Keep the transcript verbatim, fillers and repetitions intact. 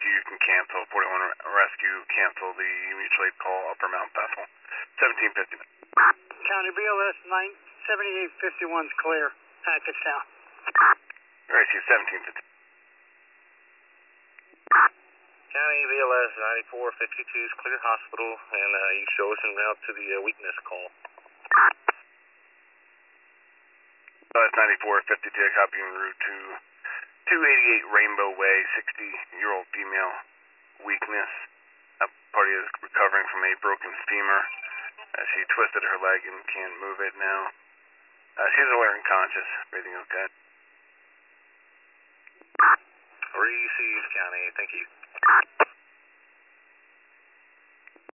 rescue, you can cancel. forty-one rescue, cancel the mutual aid call, Upper Mount Bethel. seventeen fifty. County B L S nine seventy-eight fifty-one is clear. Package down. Rescue seventeen fifty. County B L S ninety-four fifty-two is clear hospital, and uh, you show us en route to the uh, weakness call. B L S ninety-four fifty-two, copy en route to two eighty-eight Rainbow Way, sixty-year-old female, weakness. That party is recovering from a broken femur. Uh, she twisted her leg and can't move it now. Uh, she's aware and conscious, breathing okay. Received, County, thank you.